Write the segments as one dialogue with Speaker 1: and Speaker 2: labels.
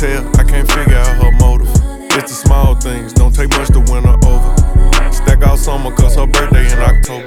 Speaker 1: tell, I can't figure out her motive. It's the small things, don't take much to win her over. Stack out summer cause her birthday in October.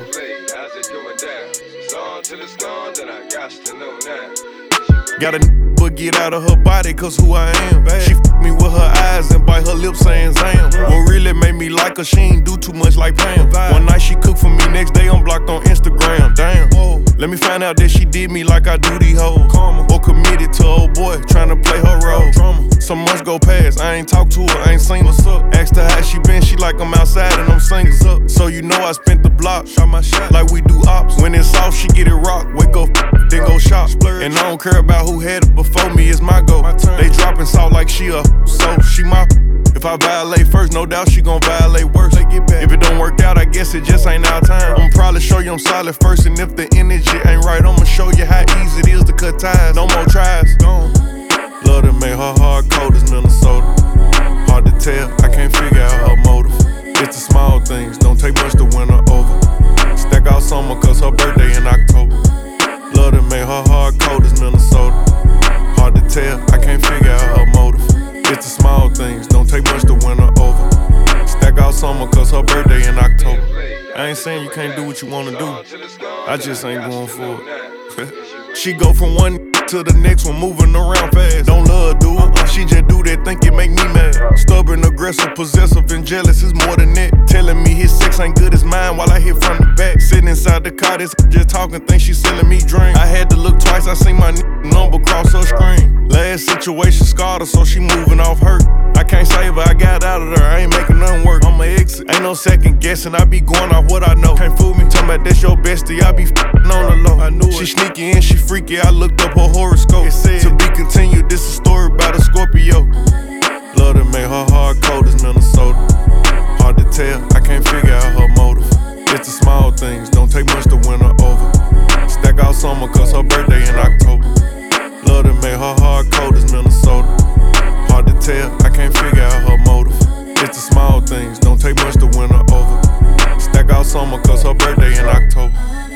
Speaker 1: Got a but get out of her body cause who I am. She f me with her eyes and bite her lips saying Zam. What really made me like her, she ain't do too much like Pam. One night she cooked for me, next day I'm blocked on Instagram. Damn, let me find out that she did me like I do these hoes. Or committed to old boy, tryna play her role. Some months go past, I ain't talked to her, I ain't seen what's up. Asked her how she been, she like I'm outside and I'm singles up. So you know I spent the block, shot my shot like we do ops. When it's off, she get it rocked, wake up, then go shop. And I don't care about who had it before me, it's my go. They dropping salt like she a, so she my. If I violate first, no doubt she gon' violate worse. If it don't work out, I guess it just ain't our time. I'ma probably show you I'm solid first, and if the energy ain't right, I'ma show you how easy it is to cut ties. No more tries. Love to make her heart cold as Minnesota. Hard to tell, I can't figure out her motive. It's the small things, don't take much to win her over. Stack out summer cause her birthday in October. Love to make her heart cold as Minnesota. Hard to tell, I can't figure out her motive. It's the small things, don't take much to win her over. Stack out summer cause her birthday in October. I ain't saying you can't do what you wanna do, I just ain't going for it. She go from one to the next one, moving around fast. Don't love her, dude, she just do that, think it make me mad. Stubborn, aggressive, possessive, and jealous is more than that. Telling me his sex ain't good as mine while I hit from the back. Sitting inside the car, this just talking, think she selling me drink. I had to look twice, I seen my number cross her screen. Last situation scarred her, so she moving off hurt. I can't save her, I got out of there, I ain't making nothing work. I'ma exit, ain't no second guessing, I be going off what I know. Can't fool me, talking about that's your bestie, I be f***ing on the low. I knew she sneaky and she freaky, I looked up her horoscope. It said, to be continued, this a story about a Scorpio. Love to make her heart cold as Minnesota. Hard to tell, I can't figure out her motive. It's the small things, don't take much to win her over. Stack out summer cause her birthday in October. Love to make her heart cold as Minnesota. Hard to tell, I can't figure out her motive. It's the small things, don't take much to win her over. Stack out summer cause her birthday in October.